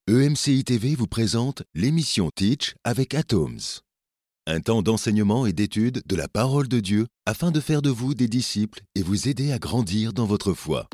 EMCI TV vous présente l'émission Teach avec Atoms. Un temps d'enseignement et d'étude de la parole de Dieu afin de faire de vous des disciples et vous aider à grandir dans votre foi.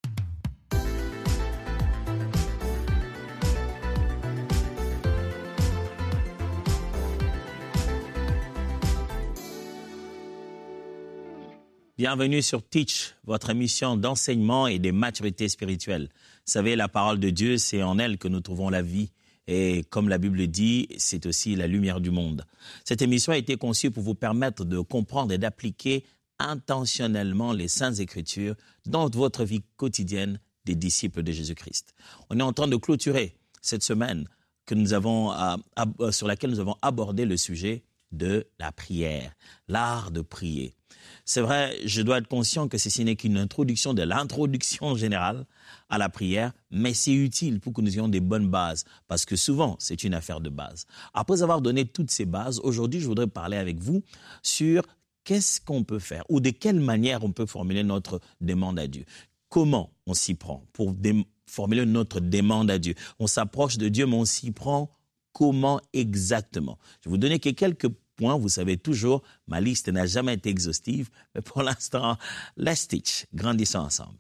Bienvenue sur Teach, votre émission d'enseignement et de maturité spirituelle. Vous savez, la parole de Dieu, c'est en elle que nous trouvons la vie. Et comme la Bible dit, c'est aussi la lumière du monde. Cette émission a été conçue pour vous permettre de comprendre et d'appliquer intentionnellement les Saintes Écritures dans votre vie quotidienne des disciples de Jésus-Christ. On est en train de clôturer cette semaine que nous avons, sur laquelle nous avons abordé le sujet de la prière, l'art de prier. C'est vrai, je dois être conscient que ceci n'est qu'une introduction de l'introduction générale à la prière, mais c'est utile pour que nous ayons des bonnes bases, parce que souvent, c'est une affaire de base. Après avoir donné toutes ces bases, aujourd'hui, je voudrais parler avec vous sur qu'est-ce qu'on peut faire, ou de quelle manière on peut formuler notre demande à Dieu. Comment on s'y prend pour formuler notre demande à Dieu. On s'approche de Dieu, mais on s'y prend comment exactement. Je vais vous donner quelques points. Vous savez toujours, ma liste n'a jamais été exhaustive, mais pour l'instant, let's teach, grandissons ensemble.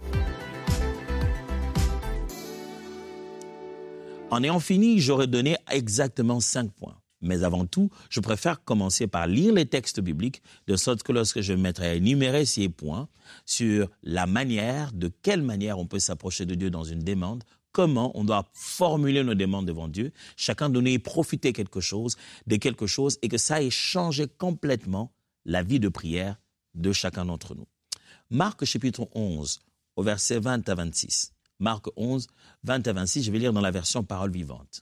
En ayant fini, j'aurais donné exactement 5 points. Mais avant tout, je préfère commencer par lire les textes bibliques, de sorte que lorsque je mettrai à énumérer ces points sur la manière, de quelle manière on peut s'approcher de Dieu dans une demande, comment on doit formuler nos demandes devant Dieu, chacun de nous ait profité de quelque chose, et que ça ait changé complètement la vie de prière de chacun d'entre nous. Marc chapitre 11, au verset 20 à 26. Marc 11, 20 à 26, je vais lire dans la version Parole vivante.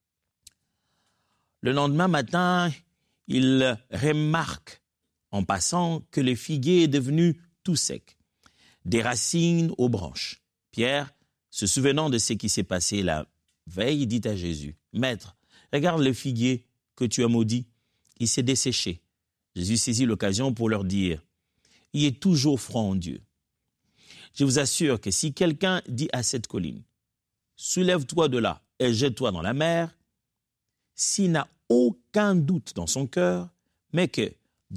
Le lendemain matin, il remarque en passant que le figuier est devenu tout sec, des racines aux branches. Pierre, se souvenant de ce qui s'est passé la veille, dit à Jésus, « Maître, regarde le figuier que tu as maudit, il s'est desséché. » Jésus saisit l'occasion pour leur dire, « Il est toujours franc en Dieu. Je vous assure que si quelqu'un dit à cette colline, « Soulève-toi de là et jette-toi dans la mer », s'il n'a aucun doute dans son cœur, mais que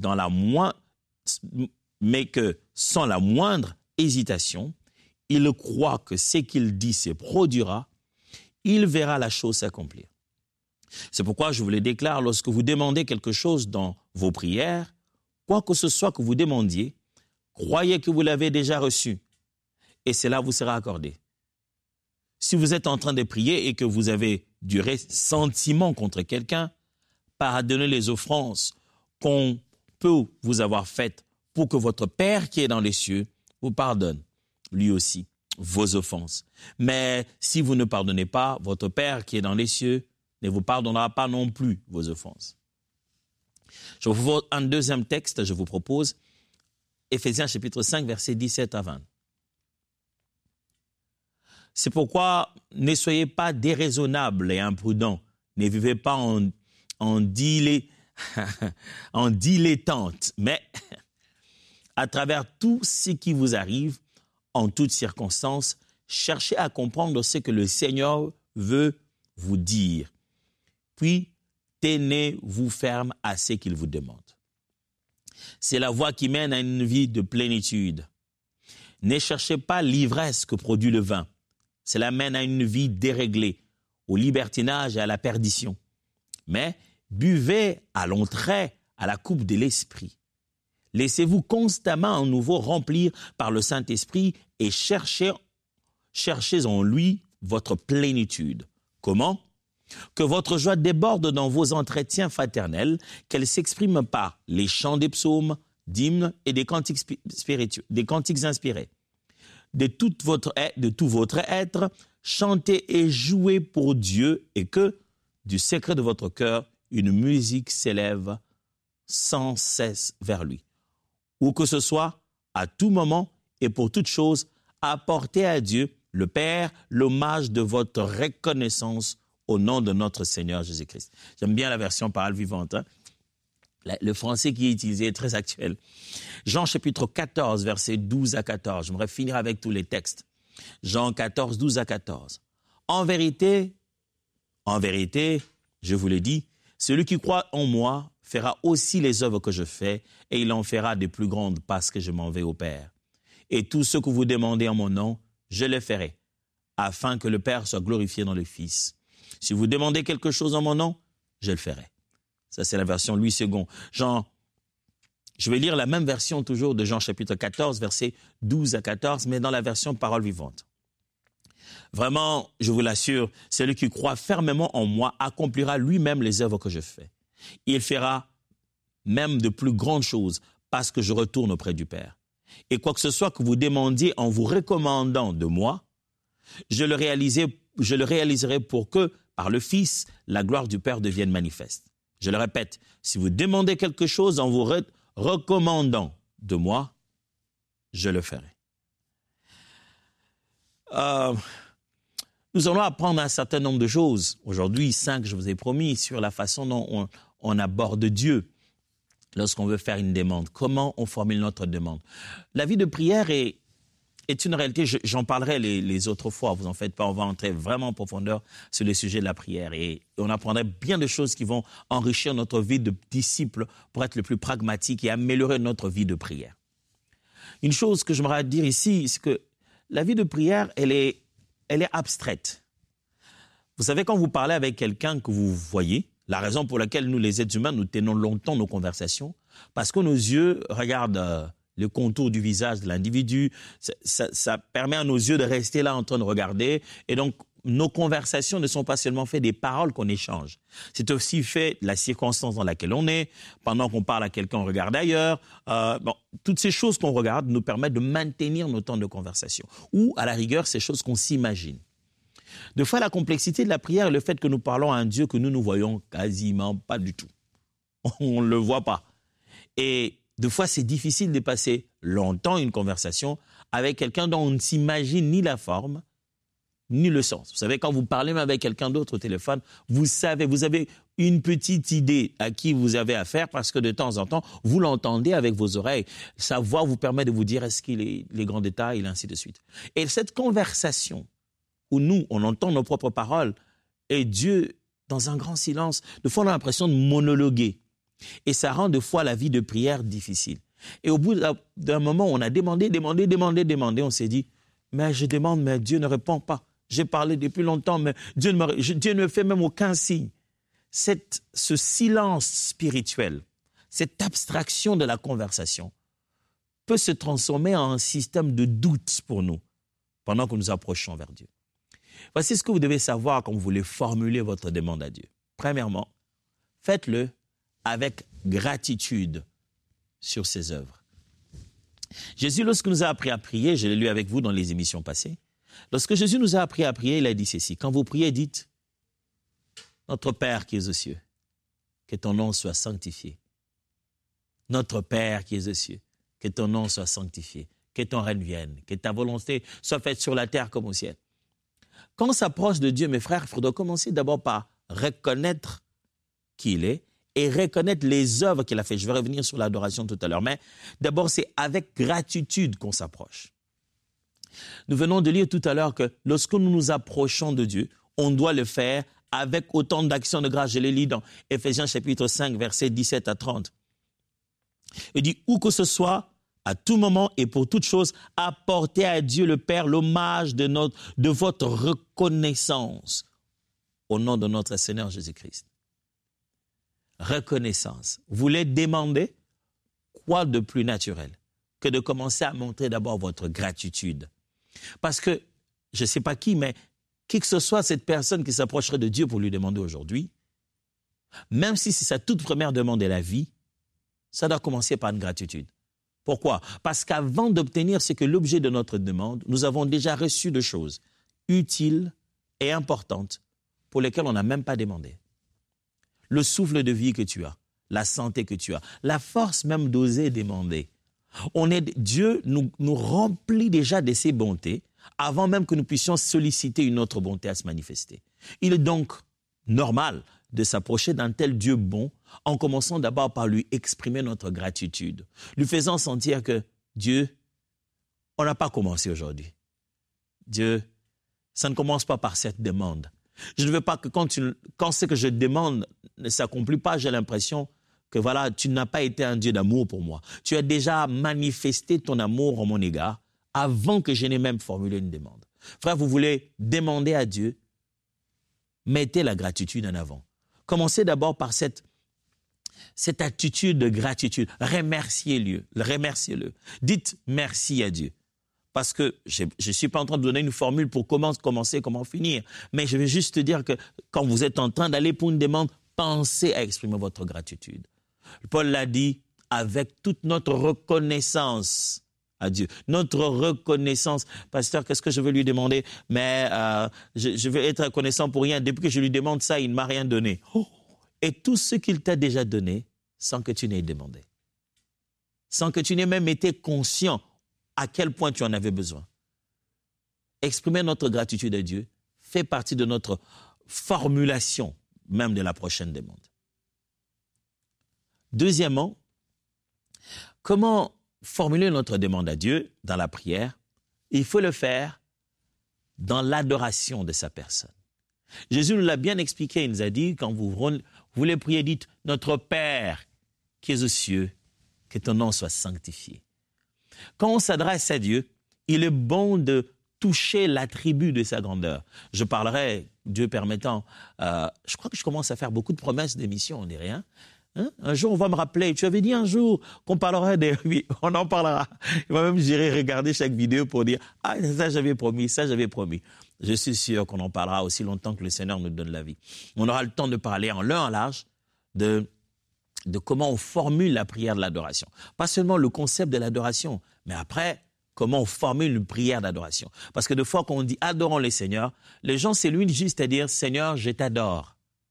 sans la moindre hésitation, il croit que ce qu'il dit se produira, il verra la chose s'accomplir. C'est pourquoi je vous le déclare, lorsque vous demandez quelque chose dans vos prières, quoi que ce soit que vous demandiez, croyez que vous l'avez déjà reçu, et cela vous sera accordé. Si vous êtes en train de prier et que vous avez du ressentiment contre quelqu'un, pardonnez les offenses qu'on peut vous avoir faites pour que votre Père qui est dans les cieux vous pardonne, lui aussi, vos offenses. Mais si vous ne pardonnez pas, votre Père qui est dans les cieux ne vous pardonnera pas non plus vos offenses. Je vous propose un deuxième texte, je vous propose Éphésiens chapitre 5, versets 17 à 20. C'est pourquoi ne soyez pas déraisonnables et imprudents, ne vivez pas en dilettante, mais à travers tout ce qui vous arrive, en toutes circonstances, cherchez à comprendre ce que le Seigneur veut vous dire. Puis, tenez-vous ferme à ce qu'il vous demande. C'est la voie qui mène à une vie de plénitude. Ne cherchez pas l'ivresse que produit le vin. Cela mène à une vie déréglée, au libertinage et à la perdition. Mais buvez à longs traits à la coupe de l'esprit. Laissez-vous constamment à nouveau remplir par le Saint-Esprit et cherchez en lui votre plénitude. Comment ? Que votre joie déborde dans vos entretiens fraternels, qu'elle s'exprime par les chants des psaumes, d'hymnes et des cantiques spirituels, des cantiques inspirés. De tout votre être, chantez et jouez pour Dieu et que, du secret de votre cœur, une musique s'élève sans cesse vers lui. Où que ce soit, à tout moment et pour toute chose, apportez à Dieu, le Père, l'hommage de votre reconnaissance au nom de notre Seigneur Jésus-Christ. J'aime bien la version Parole vivante. Le français qui est utilisé est très actuel. Jean chapitre 14, versets 12 à 14. J'aimerais finir avec tous les textes. Jean 14, 12 à 14. En vérité, En vérité, je vous le dis, celui qui croit en moi fera aussi les œuvres que je fais, et il en fera de plus grandes parce que je m'en vais au Père. Et tout ce que vous demandez en mon nom, je le ferai, afin que le Père soit glorifié dans le Fils. Si vous demandez quelque chose en mon nom, je le ferai. Ça, c'est la version Louis II. Je vais lire la même version toujours de Jean chapitre 14, versets 12 à 14, mais dans la version Parole vivante. Vraiment, je vous l'assure, celui qui croit fermement en moi accomplira lui-même les œuvres que je fais. Il fera même de plus grandes choses parce que je retourne auprès du Père. Et quoi que ce soit que vous demandiez en vous recommandant de moi, je le réaliserai pour que, par le Fils, la gloire du Père devienne manifeste. Je le répète, si vous demandez quelque chose en vous recommandant de moi, je le ferai. Nous allons apprendre un certain nombre de choses. Aujourd'hui, 5, je vous ai promis, sur la façon dont on aborde Dieu lorsqu'on veut faire une demande. Comment on formule notre demande. La vie de prière est une réalité. J'en parlerai les autres fois. Vous en faites pas. On va entrer vraiment en profondeur sur le sujet de la prière. Et on apprendrait bien de choses qui vont enrichir notre vie de disciple pour être le plus pragmatique et améliorer notre vie de prière. Une chose que j'aimerais dire ici, c'est que la vie de prière, elle est abstraite. Vous savez, quand vous parlez avec quelqu'un que vous voyez, la raison pour laquelle nous, les êtres humains, nous tenons longtemps nos conversations, parce que nos yeux regardent le contour du visage de l'individu, ça permet à nos yeux de rester là en train de regarder, et donc nos conversations ne sont pas seulement faites des paroles qu'on échange, c'est aussi fait de la circonstance dans laquelle on est, pendant qu'on parle à quelqu'un, on regarde ailleurs, toutes ces choses qu'on regarde nous permettent de maintenir nos temps de conversation, ou à la rigueur, ces choses qu'on s'imagine. Deux fois, la complexité de la prière est le fait que nous parlons à un Dieu que nous ne voyons quasiment pas du tout. On ne le voit pas. Et deux fois, c'est difficile de passer longtemps une conversation avec quelqu'un dont on ne s'imagine ni la forme, ni le sens. Vous savez, quand vous parlez même avec quelqu'un d'autre au téléphone, vous savez, vous avez une petite idée à qui vous avez affaire parce que de temps en temps, vous l'entendez avec vos oreilles. Sa voix vous permet de vous dire est-ce qu'il est les grands détails et ainsi de suite. Et cette conversation où nous, on entend nos propres paroles et Dieu, dans un grand silence, de fois on a l'impression de monologuer. Et ça rend de fois la vie de prière difficile. Et au bout d'un moment, on a demandé, on s'est dit, mais je demande, mais Dieu ne répond pas. J'ai parlé depuis longtemps, mais Dieu ne fait même aucun signe. Ce silence spirituel, cette abstraction de la conversation peut se transformer en un système de doute pour nous pendant que nous approchons vers Dieu. Voici ce que vous devez savoir quand vous voulez formuler votre demande à Dieu. Premièrement, faites-le avec gratitude sur ses œuvres. Jésus, lorsque nous a appris à prier, je l'ai lu avec vous dans les émissions passées, lorsque Jésus nous a appris à prier, il a dit ceci, quand vous priez, dites, notre Père qui es aux cieux, que ton nom soit sanctifié. Notre Père qui es aux cieux, que ton nom soit sanctifié, que ton règne vienne, que ta volonté soit faite sur la terre comme au ciel. Quand on s'approche de Dieu, mes frères, il faudra commencer d'abord par reconnaître qui il est et reconnaître les œuvres qu'il a faites. Je vais revenir sur l'adoration tout à l'heure, mais d'abord, c'est avec gratitude qu'on s'approche. Nous venons de lire tout à l'heure que lorsque nous nous approchons de Dieu, on doit le faire avec autant d'actions de grâce. Je l'ai lu dans Éphésiens chapitre 5, versets 17 à 30. Il dit, où que ce soit, à tout moment et pour toute chose, apportez à Dieu le Père l'hommage de votre reconnaissance au nom de notre Seigneur Jésus-Christ. Reconnaissance. Vous voulez demander quoi de plus naturel que de commencer à montrer d'abord votre gratitude. Parce que, je ne sais pas qui, mais qui que ce soit cette personne qui s'approcherait de Dieu pour lui demander aujourd'hui, même si c'est sa toute première demande de la vie, ça doit commencer par une gratitude. Pourquoi? Parce qu'avant d'obtenir ce que l'objet de notre demande, nous avons déjà reçu de choses utiles et importantes pour lesquelles on n'a même pas demandé. Le souffle de vie que tu as, la santé que tu as, la force même d'oser demander. Dieu nous remplit déjà de ses bontés avant même que nous puissions solliciter une autre bonté à se manifester. Il est donc normal de s'approcher d'un tel Dieu bon en commençant d'abord par lui exprimer notre gratitude, lui faisant sentir que Dieu, on n'a pas commencé aujourd'hui. Dieu, ça ne commence pas par cette demande, Je ne veux pas que quand ce que je demande ne s'accomplit pas, j'ai l'impression que voilà, tu n'as pas été un Dieu d'amour pour moi. Tu as déjà manifesté ton amour en mon égard avant que je n'ai même formulé une demande. Frère, vous voulez demander à Dieu, mettez la gratitude en avant. Commencez d'abord par cette attitude de gratitude. Remerciez-le. Dites merci à Dieu. Parce que je ne suis pas en train de donner une formule pour comment commencer, comment finir. Mais je vais juste te dire que quand vous êtes en train d'aller pour une demande, pensez à exprimer votre gratitude. Paul l'a dit, avec toute notre reconnaissance à Dieu. Notre reconnaissance. Pasteur, qu'est-ce que je veux lui demander? Mais je veux être reconnaissant pour rien. Depuis que je lui demande ça, il ne m'a rien donné. Oh! Et tout ce qu'il t'a déjà donné, sans que tu n'aies demandé. Sans que tu n'aies même été conscient à quel point tu en avais besoin. Exprimer notre gratitude à Dieu fait partie de notre formulation même de la prochaine demande. Deuxièmement, comment formuler notre demande à Dieu dans la prière? Il faut le faire dans l'adoration de sa personne. Jésus nous l'a bien expliqué, il nous a dit, quand vous voulez prier, dites « Notre Père qui es aux cieux, que ton nom soit sanctifié ». Quand on s'adresse à Dieu, il est bon de toucher l'attribut de sa grandeur. Je parlerai, Dieu permettant, je crois que je commence à faire beaucoup de promesses d'émissions, on dirait, hein? Un jour, on va me rappeler, tu avais dit un jour qu'on parlerait des... Oui, on en parlera. Il va même, j'irai regarder chaque vidéo pour dire « Ah, ça j'avais promis, ça j'avais promis ». Je suis sûr qu'on en parlera aussi longtemps que le Seigneur nous donne la vie. On aura le temps de parler en long et en large de comment on formule la prière de l'adoration. Pas seulement le concept de l'adoration, mais après, comment on formule une prière d'adoration. Parce que des fois, quand on dit « adorons le Seigneur », les gens s'éloignent juste à dire « Seigneur, je t'adore ».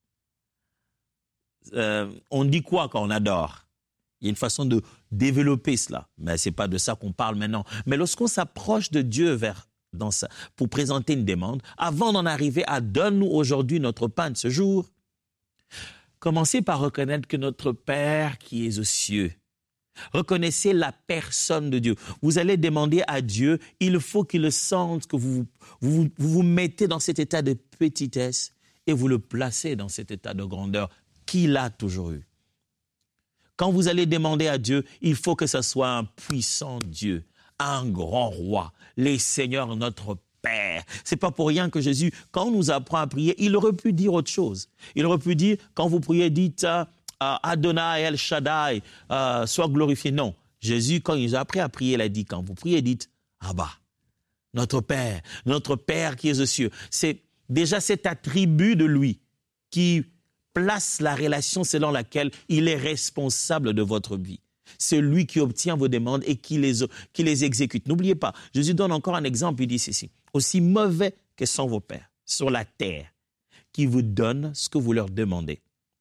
On dit quoi quand on adore? Il y a une façon de développer cela, mais ce n'est pas de ça qu'on parle maintenant. Mais lorsqu'on s'approche de Dieu pour présenter une demande, avant d'en arriver à « donne-nous aujourd'hui notre pain de ce jour », commencez par reconnaître que notre Père qui est aux cieux, reconnaissez la personne de Dieu. Vous allez demander à Dieu, il faut qu'il sente que vous mettez dans cet état de petitesse et vous le placez dans cet état de grandeur qu'il a toujours eu. Quand vous allez demander à Dieu, il faut que ce soit un puissant Dieu, un grand roi, les seigneurs, notre Père. C'est pas pour rien que Jésus, quand on nous apprend à prier, il aurait pu dire autre chose. Il aurait pu dire, quand vous priez, dites Adonai El Shaddai, sois glorifié. Non, Jésus, quand il nous a appris à prier, il a dit, quand vous priez, dites Abba, notre Père qui est aux cieux. C'est déjà cet attribut de lui qui place la relation selon laquelle il est responsable de votre vie. C'est lui qui obtient vos demandes et qui les exécute. N'oubliez pas, Jésus donne encore un exemple, il dit ceci. Aussi mauvais que sont vos pères sur la terre, qui vous donnent ce que vous leur demandez.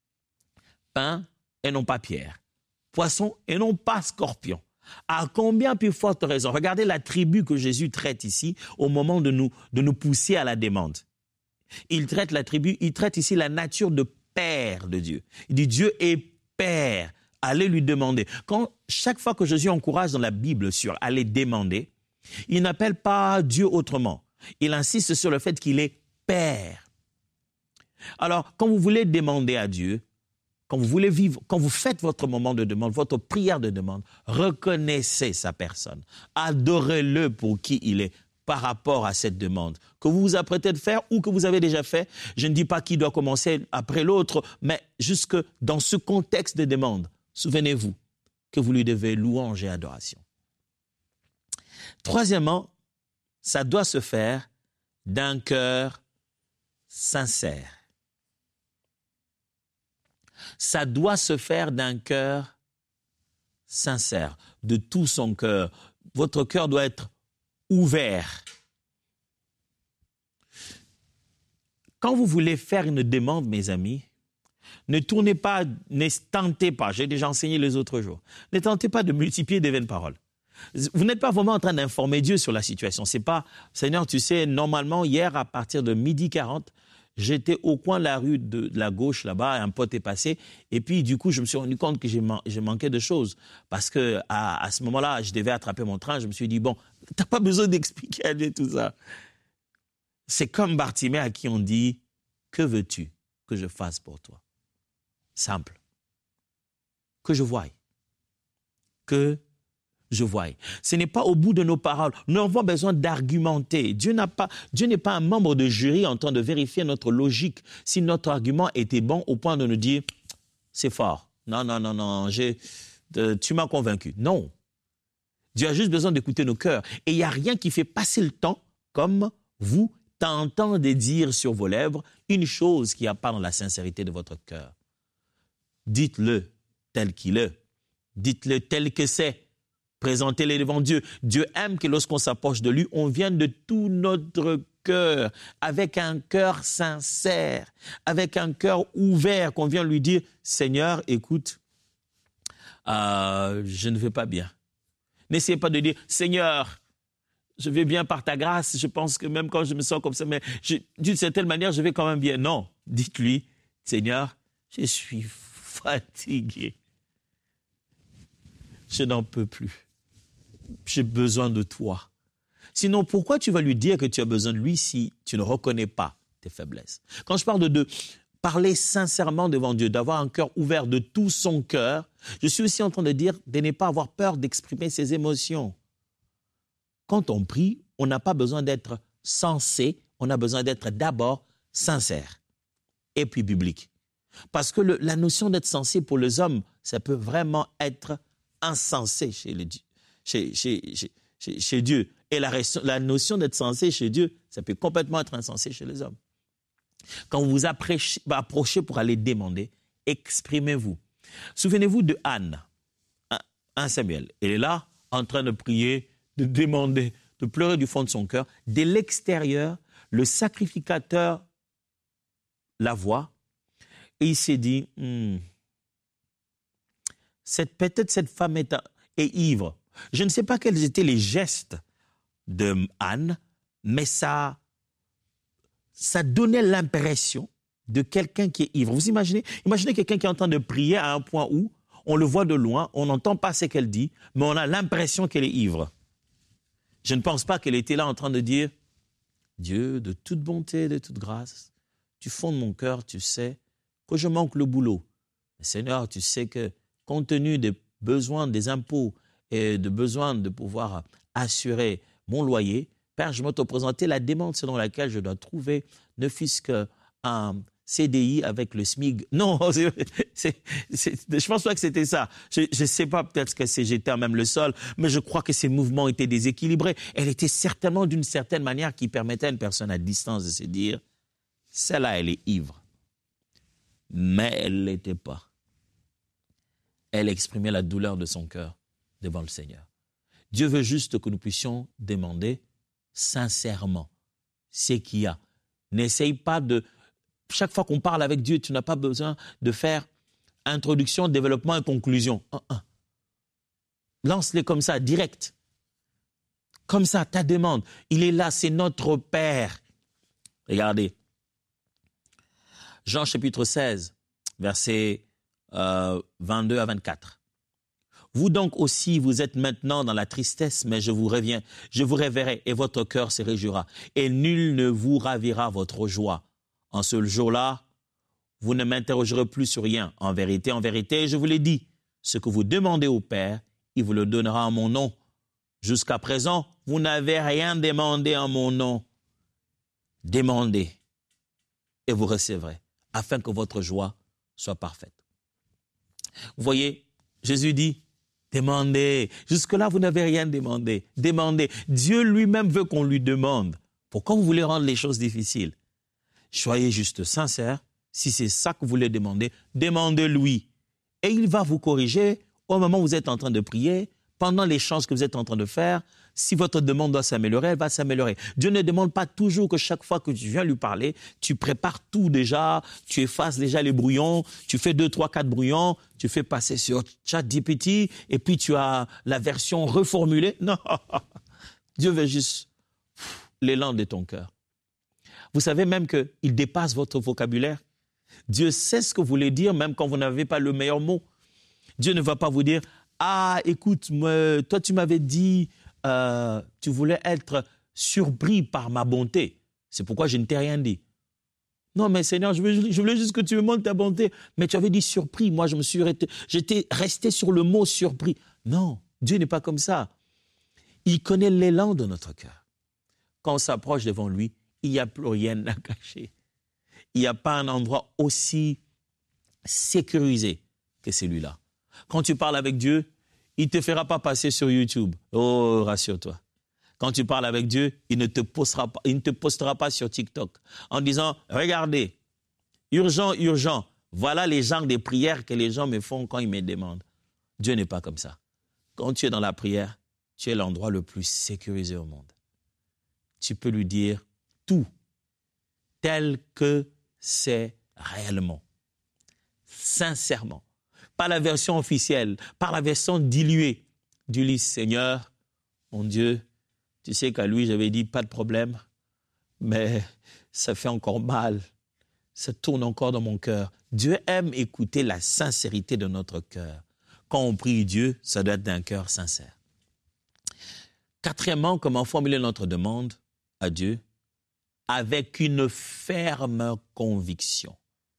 Pain et non pas pierre. Poisson et non pas scorpion. À combien plus forte raison? Regardez l'attribut que Jésus traite ici au moment de nous pousser à la demande. Il traite ici la nature de Père de Dieu. Il dit Dieu est Père. Allez lui demander. Chaque fois que Jésus encourage dans la Bible sur aller demander, il n'appelle pas Dieu autrement. Il insiste sur le fait qu'il est Père. Alors, quand vous voulez demander à Dieu, quand vous faites votre moment de demande, votre prière de demande, reconnaissez sa personne. Adorez-le pour qui il est par rapport à cette demande que vous vous apprêtez de faire ou que vous avez déjà fait. Je ne dis pas qui doit commencer après l'autre, mais jusque dans ce contexte de demande, souvenez-vous que vous lui devez louange et adoration. Troisièmement, ça doit se faire d'un cœur sincère. Ça doit se faire d'un cœur sincère, de tout son cœur. Votre cœur doit être ouvert. Quand vous voulez faire une demande, mes amis, ne tentez pas, j'ai déjà enseigné les autres jours, ne tentez pas de multiplier des vaines paroles. Vous n'êtes pas vraiment en train d'informer Dieu sur la situation. C'est pas, Seigneur, tu sais, normalement, hier, à partir de 12h40, j'étais au coin de la rue de la gauche, là-bas, un pote est passé, et puis du coup, je me suis rendu compte que j'ai manqué de choses, parce que à ce moment-là, je devais attraper mon train, je me suis dit, bon, t'as pas besoin d'expliquer à Dieu tout ça. C'est comme Bartimée à qui on dit, que veux-tu que je fasse pour toi? Simple. Que je voie. Que je voie. Ce n'est pas au bout de nos paroles. Nous avons besoin d'argumenter. Dieu n'est pas un membre de jury en train de vérifier notre logique. Si notre argument était bon au point de nous dire, c'est fort. Non, tu m'as convaincu. Non. Dieu a juste besoin d'écouter nos cœurs. Et il n'y a rien qui fait passer le temps comme vous tentant de dire sur vos lèvres une chose qui n'a pas dans la sincérité de votre cœur. Dites-le tel qu'il est. Dites-le tel que c'est. Présentez-le devant Dieu. Dieu aime que lorsqu'on s'approche de lui, on vienne de tout notre cœur, avec un cœur sincère, avec un cœur ouvert, qu'on vient lui dire, Seigneur, écoute, je ne vais pas bien. N'essayez pas de dire, Seigneur, je vais bien par ta grâce, je pense que même quand je me sens comme ça, mais d'une certaine manière, je vais quand même bien. Non, dites-lui, Seigneur, je suis fatigué. Je n'en peux plus. J'ai besoin de toi. Sinon, pourquoi tu vas lui dire que tu as besoin de lui si tu ne reconnais pas tes faiblesses? Quand je parle de parler sincèrement devant Dieu, d'avoir un cœur ouvert de tout son cœur, je suis aussi en train de dire de ne pas avoir peur d'exprimer ses émotions. Quand on prie, on n'a pas besoin d'être sensé, on a besoin d'être d'abord sincère et puis biblique. Parce que la notion d'être sensé pour les hommes, ça peut vraiment être insensé chez Dieu. Et la notion d'être sensé chez Dieu, ça peut complètement être insensé chez les hommes. Quand vous vous approchez pour aller demander, exprimez-vous. Souvenez-vous de Anne, 1 Samuel. Elle est là, en train de prier, de demander, de pleurer du fond de son cœur. De l'extérieur, le sacrificateur la voit et il s'est dit, peut-être cette femme est ivre. Je ne sais pas quels étaient les gestes de Anne, mais ça donnait l'impression de quelqu'un qui est ivre. Vous imaginez quelqu'un qui est en train de prier à un point où on le voit de loin, on n'entend pas ce qu'elle dit, mais on a l'impression qu'elle est ivre. Je ne pense pas qu'elle était là en train de dire « Dieu, de toute bonté, de toute grâce, du fond de mon cœur, tu sais que je manque le boulot. Mais Seigneur, tu sais que compte tenu des besoins des impôts et de besoin de pouvoir assurer mon loyer, Père, je vais te présenter la demande selon laquelle je dois trouver ne fût-ce qu'un CDI avec le SMIG. Non, je ne pense pas que c'était ça. Je ne sais pas, peut-être que j'étais même le sol, mais je crois que ces mouvements étaient déséquilibrés. Elle était certainement d'une certaine manière qui permettait à une personne à distance de se dire « celle-là, elle est ivre ». Mais elle ne l'était pas. Elle exprimait la douleur de son cœur devant le Seigneur. Dieu veut juste que nous puissions demander sincèrement ce qu'il y a. N'essaye pas de... Chaque fois qu'on parle avec Dieu, tu n'as pas besoin de faire introduction, développement et conclusion. Lance-les comme ça, direct. Comme ça, ta demande. Il est là, c'est notre Père. Regardez. Jean chapitre 16, versets 22 à 24. Vous donc aussi, vous êtes maintenant dans la tristesse, mais je vous réveillerai et votre cœur se réjouira. Et nul ne vous ravira votre joie. En ce jour-là, vous ne m'interrogerez plus sur rien. En vérité, je vous l'ai dit, ce que vous demandez au Père, il vous le donnera en mon nom. Jusqu'à présent, vous n'avez rien demandé en mon nom. Demandez et vous recevrez, afin que votre joie soit parfaite. Vous voyez, Jésus dit, demandez. Jusque-là, vous n'avez rien demandé. Demandez. Dieu lui-même veut qu'on lui demande. Pourquoi vous voulez rendre les choses difficiles? Soyez juste sincère. Si c'est ça que vous voulez demander, demandez-lui. Et il va vous corriger au moment où vous êtes en train de prier, pendant l'échange que vous êtes en train de faire. Si votre demande doit s'améliorer, elle va s'améliorer. Dieu ne demande pas toujours que chaque fois que tu viens lui parler, tu prépares tout déjà, tu effaces déjà les brouillons, tu fais 2, 3, 4 brouillons, tu fais passer sur ChatGPT et puis tu as la version reformulée. Non, Dieu veut juste l'élan de ton cœur. Vous savez même qu'il dépasse votre vocabulaire. Dieu sait ce que vous voulez dire même quand vous n'avez pas le meilleur mot. Dieu ne va pas vous dire « Ah, écoute, toi tu m'avais dit... tu voulais être surpris par ma bonté. C'est pourquoi je ne t'ai rien dit. » Non, mais Seigneur, je voulais juste que tu me montres ta bonté. Mais tu avais dit surpris. Moi, j'étais resté sur le mot surpris. Non, Dieu n'est pas comme ça. Il connaît l'élan de notre cœur. Quand on s'approche devant lui, il n'y a plus rien à cacher. Il n'y a pas un endroit aussi sécurisé que celui-là. Quand tu parles avec Dieu, il ne te fera pas passer sur YouTube. Oh, rassure-toi. Quand tu parles avec Dieu, il ne te postera pas sur TikTok en disant « Regardez, urgent, urgent, voilà les genres de prières que les gens me font quand ils me demandent. » Dieu n'est pas comme ça. Quand tu es dans la prière, tu es l'endroit le plus sécurisé au monde. Tu peux lui dire tout tel que c'est réellement, sincèrement. Pas la version officielle, pas la version diluée du livre. Seigneur, mon Dieu, tu sais qu'à lui, j'avais dit pas de problème, mais ça fait encore mal. Ça tourne encore dans mon cœur. Dieu aime écouter la sincérité de notre cœur. Quand on prie Dieu, ça doit être d'un cœur sincère. Quatrièmement, comment formuler notre demande à Dieu? Avec une ferme conviction.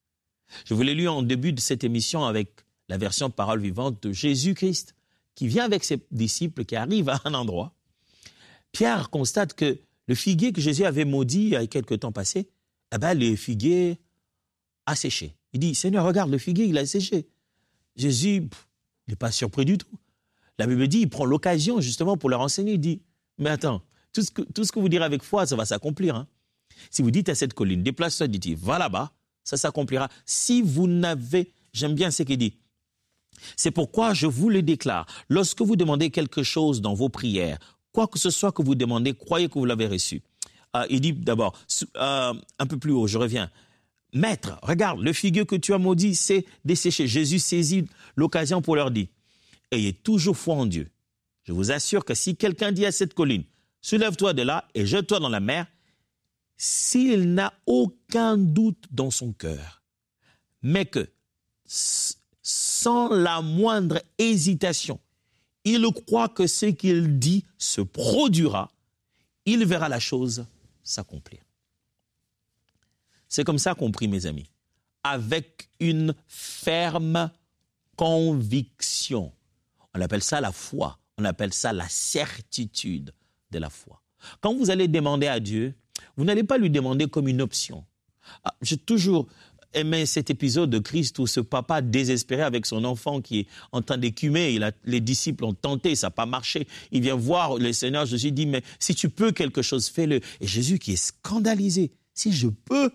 Je vous l'ai lu en début de cette émission avec la version parole vivante de Jésus-Christ, qui vient avec ses disciples, qui arrive à un endroit. Pierre constate que le figuier que Jésus avait maudit il y a quelque temps passé, le figuier a séché. Il dit, Seigneur, regarde, le figuier, il a séché. Jésus, il n'est pas surpris du tout. La Bible dit, il prend l'occasion justement pour leur enseigner. Il dit, mais attends, tout ce que vous direz avec foi, ça va s'accomplir. Hein. Si vous dites à cette colline, déplace-toi, dit-il, va là-bas, ça s'accomplira. Si vous n'avez, j'aime bien ce qu'il dit, c'est pourquoi je vous le déclare, lorsque vous demandez quelque chose dans vos prières, quoi que ce soit que vous demandez, croyez que vous l'avez reçu. Il dit d'abord, un peu plus haut, je reviens. Maître, regarde, le figuier que tu as maudit, c'est desséché. Jésus saisit l'occasion pour leur dire, ayez toujours foi en Dieu. Je vous assure que si quelqu'un dit à cette colline, soulève-toi de là et jette-toi dans la mer, s'il n'a aucun doute dans son cœur, mais que, sans la moindre hésitation, il croit que ce qu'il dit se produira, il verra la chose s'accomplir. C'est comme ça qu'on prie, mes amis, avec une ferme conviction. On appelle ça la foi, on appelle ça la certitude de la foi. Quand vous allez demander à Dieu, vous n'allez pas lui demander comme une option. J'ai toujours aimé cet épisode de Christ où ce papa désespéré avec son enfant qui est en train d'écumer, les disciples ont tenté, ça n'a pas marché. Il vient voir le Seigneur, Jésus dit, mais si tu peux quelque chose, fais-le. Et Jésus qui est scandalisé, si je peux.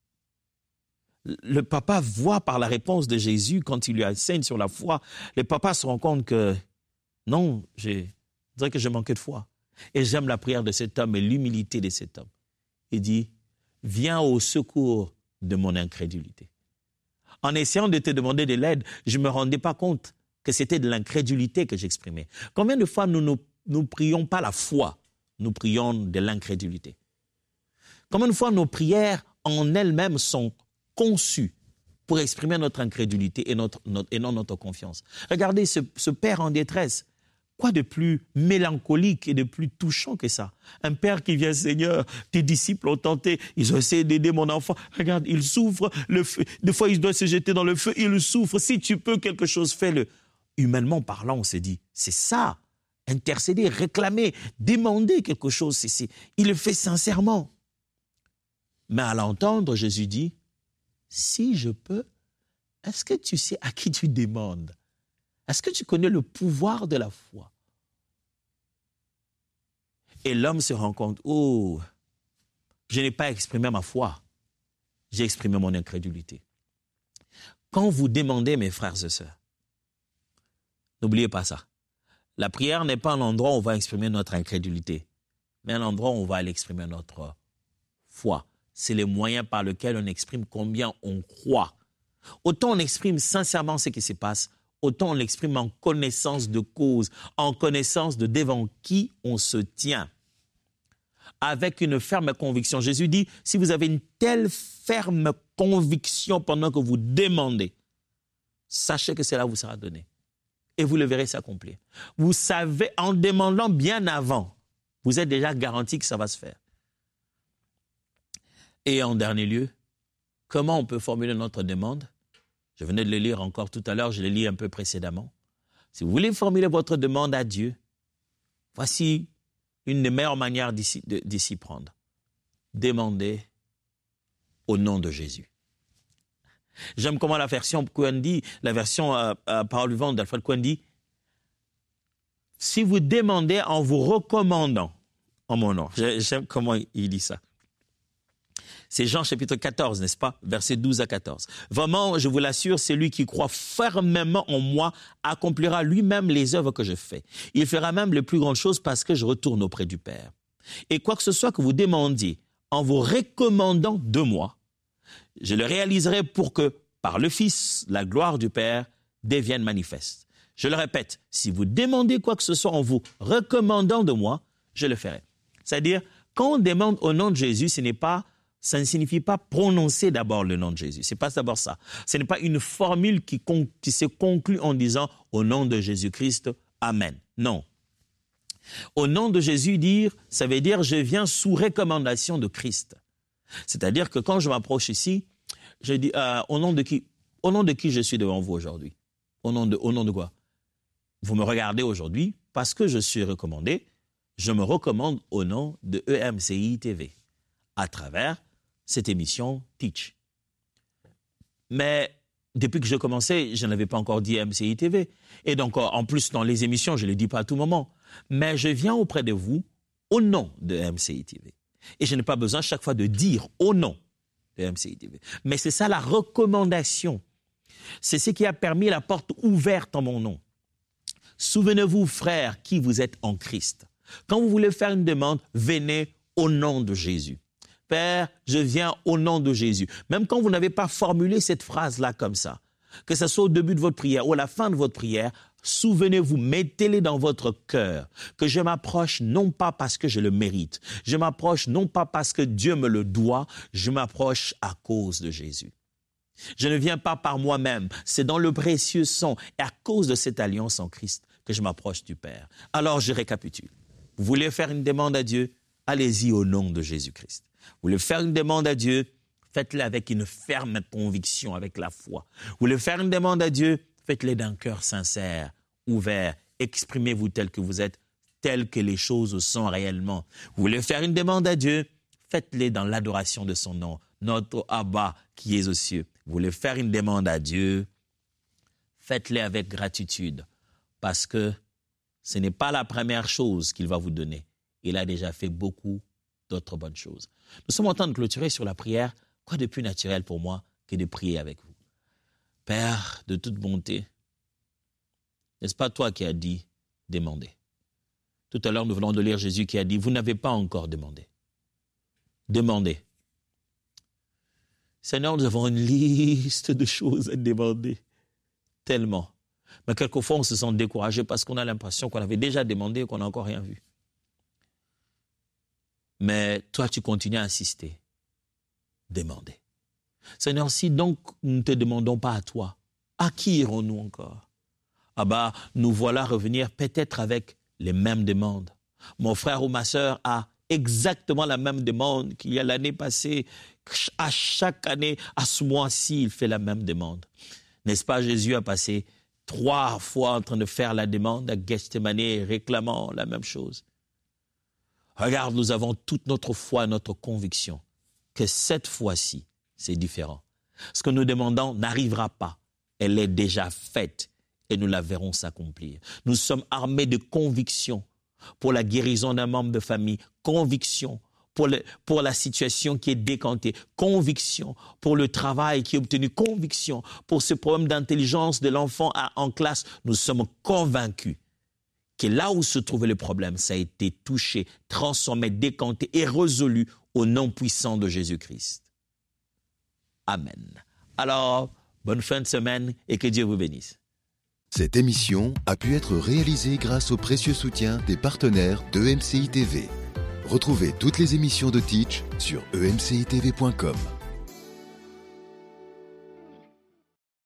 Le papa voit par la réponse de Jésus, quand il lui enseigne sur la foi, le papa se rend compte que non, je dirais que je manquais de foi. Et j'aime la prière de cet homme et l'humilité de cet homme. Il dit, viens au secours de mon incrédulité. En essayant de te demander de l'aide, je ne me rendais pas compte que c'était de l'incrédulité que j'exprimais. Combien de fois nous prions pas la foi, nous prions de l'incrédulité? Combien de fois nos prières en elles-mêmes sont conçues pour exprimer notre incrédulité et non notre confiance? Regardez ce père en détresse. Quoi de plus mélancolique et de plus touchant que ça? Un père qui vient, Seigneur, tes disciples ont tenté, ils ont essayé d'aider mon enfant. Regarde, il souffre, le feu. Des fois, il doit se jeter dans le feu, il souffre. Si tu peux quelque chose, fais-le. Humainement parlant, on s'est dit, c'est ça. Intercéder, réclamer, demander quelque chose. Il le fait sincèrement. Mais à l'entendre, Jésus dit, si je peux, est-ce que tu sais à qui tu demandes? Est-ce que tu connais le pouvoir de la foi? Et l'homme se rend compte, oh, je n'ai pas exprimé ma foi, j'ai exprimé mon incrédulité. Quand vous demandez, mes frères et sœurs, n'oubliez pas ça. La prière n'est pas un endroit où on va exprimer notre incrédulité, mais un endroit où on va aller exprimer notre foi. C'est les moyens par lesquels on exprime combien on croit. Autant on exprime sincèrement ce qui se passe, autant on l'exprime en connaissance de cause, en connaissance de devant qui on se tient. Avec une ferme conviction. Jésus dit, si vous avez une telle ferme conviction pendant que vous demandez, sachez que cela vous sera donné. Et vous le verrez s'accomplir. Vous savez, en demandant bien avant, vous êtes déjà garanti que ça va se faire. Et en dernier lieu, Comment on peut formuler notre demande? Je venais de le lire encore tout à l'heure, je l'ai lu un peu précédemment. Si vous voulez formuler votre demande à Dieu, voici une des meilleures manières de s'y prendre. Demandez au nom de Jésus. J'aime comment la version Cohen dit, la version Parole vivante d'Alfred Cohen dit, si vous demandez en vous recommandant en mon nom. J'aime comment il dit ça. C'est Jean chapitre 14, n'est-ce pas? Versets 12 à 14. Vraiment, je vous l'assure, celui qui croit fermement en moi accomplira lui-même les œuvres que je fais. Il fera même les plus grandes choses parce que je retourne auprès du Père. Et quoi que ce soit que vous demandiez en vous recommandant de moi, je le réaliserai pour que, par le Fils, la gloire du Père devienne manifeste. Je le répète, si vous demandez quoi que ce soit en vous recommandant de moi, je le ferai. C'est-à-dire, quand on demande au nom de Jésus, ça ne signifie pas prononcer d'abord le nom de Jésus. Ce n'est pas d'abord ça. Ce n'est pas une formule qui se conclut en disant « au nom de Jésus-Christ, Amen ». Non. Au nom de Jésus, ça veut dire « je viens sous recommandation de Christ ». C'est-à-dire que quand je m'approche ici, je dis au nom de qui je suis devant vous aujourd'hui? Au nom de quoi? Vous me regardez aujourd'hui parce que je suis recommandé. Je me recommande au nom de EMCI TV à travers cette émission Teach. Mais depuis que j'ai commencé, je n'avais pas encore dit EMCI TV. Et donc, en plus, dans les émissions, je ne le dis pas à tout moment. Mais je viens auprès de vous au nom de EMCI TV. Et je n'ai pas besoin chaque fois de dire au nom de EMCI TV. Mais c'est ça la recommandation. C'est ce qui a permis la porte ouverte en mon nom. Souvenez-vous, frères, qui vous êtes en Christ. Quand vous voulez faire une demande, venez au nom de Jésus. Père, je viens au nom de Jésus. Même quand vous n'avez pas formulé cette phrase-là comme ça, que ce soit au début de votre prière ou à la fin de votre prière, souvenez-vous, mettez-les dans votre cœur, que je m'approche non pas parce que je le mérite, je m'approche non pas parce que Dieu me le doit, je m'approche à cause de Jésus. Je ne viens pas par moi-même, c'est dans le précieux sang et à cause de cette alliance en Christ que je m'approche du Père. Alors je récapitule. Vous voulez faire une demande à Dieu? Allez-y au nom de Jésus-Christ. Vous voulez faire une demande à Dieu? Faites-le avec une ferme conviction, avec la foi. Vous voulez faire une demande à Dieu? Faites-le d'un cœur sincère, ouvert. Exprimez-vous tel que vous êtes, tel que les choses sont réellement. Vous voulez faire une demande à Dieu? Faites-le dans l'adoration de son nom, notre Abba qui est aux cieux. Vous voulez faire une demande à Dieu? Faites-le avec gratitude, parce que ce n'est pas la première chose qu'il va vous donner. Il a déjà fait beaucoup d'autres bonnes choses. Nous sommes en train de clôturer sur la prière. Quoi de plus naturel pour moi que de prier avec vous? Père de toute bonté, n'est-ce pas toi qui as dit « demandez » ? Tout à l'heure, nous venons de lire Jésus qui a dit « vous n'avez pas encore demandé ». Demandez. Seigneur, nous avons une liste de choses à demander. Tellement. Mais quelquefois, on se sent découragé parce qu'on a l'impression qu'on avait déjà demandé et qu'on n'a encore rien vu. Mais toi, tu continues à insister. Demandez. Seigneur, si donc nous ne te demandons pas à toi, à qui irons-nous encore? Ah nous voilà revenir peut-être avec les mêmes demandes. Mon frère ou ma sœur a exactement la même demande qu'il y a l'année passée. À chaque année, à ce mois-ci, il fait la même demande. N'est-ce pas, Jésus a passé 3 fois en train de faire la demande à Gethsémani, réclamant la même chose. Regarde, nous avons toute notre foi, notre conviction que cette fois-ci, c'est différent. Ce que nous demandons n'arrivera pas. Elle est déjà faite et nous la verrons s'accomplir. Nous sommes armés de conviction pour la guérison d'un membre de famille, conviction pour la situation qui est décantée, conviction pour le travail qui est obtenu, conviction pour ce problème d'intelligence de l'enfant en classe. Nous sommes convaincus que là où se trouvait le problème, ça a été touché, transformé, décanté et résolu au nom puissant de Jésus-Christ. Amen. Alors, bonne fin de semaine et que Dieu vous bénisse. Cette émission a pu être réalisée grâce au précieux soutien des partenaires d'EMCI TV. Retrouvez toutes les émissions de Teach sur emcitv.com.